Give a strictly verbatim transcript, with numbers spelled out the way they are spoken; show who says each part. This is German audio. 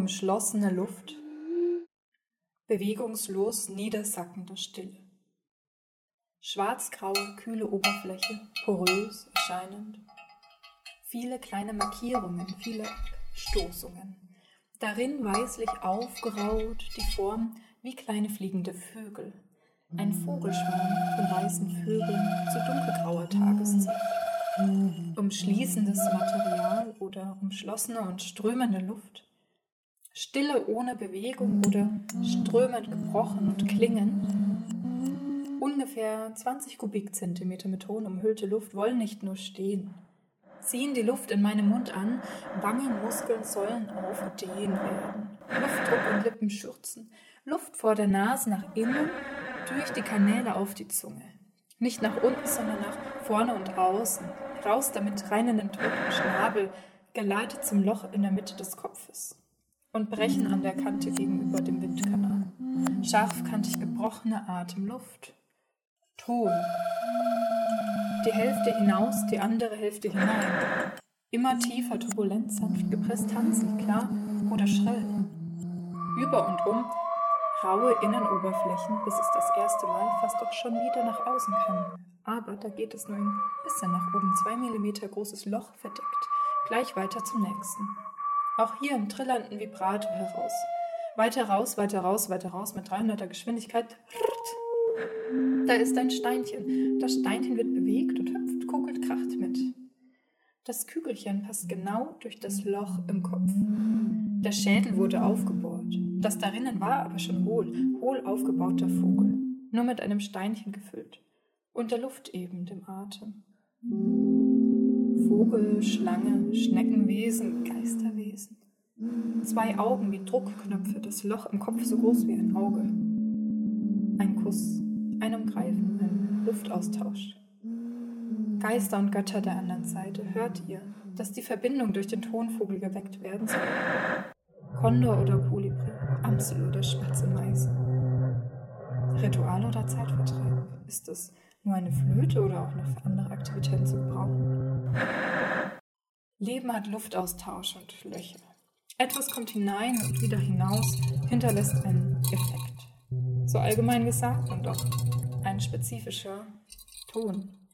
Speaker 1: umschlossene Luft, bewegungslos niedersackende Stille. Schwarzgraue, kühle Oberfläche, porös erscheinend. Viele kleine Markierungen, viele Abstoßungen. Darin weißlich aufgeraut die Form wie kleine fliegende Vögel. Ein Vogelschwarm von weißen Vögeln zu dunkelgrauer Tageszeit. Umschließendes Material oder umschlossene und strömende Luft. Stille ohne Bewegung oder strömend gebrochen und klingen. Ungefähr zwanzig Kubikzentimeter mit Ton umhüllte Luft wollen nicht nur stehen. Ziehen die Luft in meinem Mund an, Wangenmuskeln sollen aufgedehnt werden. Luftdruck und Lippen schürzen. Luft vor der Nase nach innen, durch die Kanäle auf die Zunge. Nicht nach unten, sondern nach vorne und außen. Raus damit rein in den toten Schnabel, geleitet zum Loch in der Mitte des Kopfes. Und brechen an der Kante gegenüber dem Windkanal. Scharfkantig gebrochene Atemluft. Ton. Die Hälfte hinaus, die andere Hälfte hinein. Immer tiefer, turbulent, sanft gepresst, tanzend, klar oder schrill. Über und um, raue Innenoberflächen, bis es das erste Mal fast doch schon wieder nach außen kann. Aber da geht es nur ein bisschen nach oben, zwei Millimeter großes Loch verdeckt. Gleich weiter zum nächsten. Auch hier im trillernden Vibrato heraus. Weiter raus, weiter raus, weiter raus mit dreihunderter Geschwindigkeit. Da ist ein Steinchen. Das Steinchen wird bewegt und hüpft, kugelt, kracht mit. Das Kügelchen passt genau durch das Loch im Kopf. Der Schädel wurde aufgebohrt. Das darinnen war aber schon hohl, hohl aufgebauter Vogel. Nur mit einem Steinchen gefüllt. Und der Luft eben, dem Atem. Vogel, Schlange, Schneckenwesen, Geisterwesen. Zwei Augen wie Druckknöpfe, das Loch im Kopf so groß wie ein Auge. Ein Kuss, ein Umgreifen, ein Luftaustausch. Geister und Götter der anderen Seite, hört ihr, dass die Verbindung durch den Tonvogel geweckt werden soll? Kondor oder Kolibri, Amsel oder Spatze Meise. Ritual oder Zeitvertreib? Ist es nur eine Flöte oder auch noch für andere Aktivitäten zu gebrauchen? Leben hat Luftaustausch und Löcher. Etwas kommt hinein und wieder hinaus, hinterlässt einen Effekt. So allgemein gesagt und doch ein spezifischer Ton.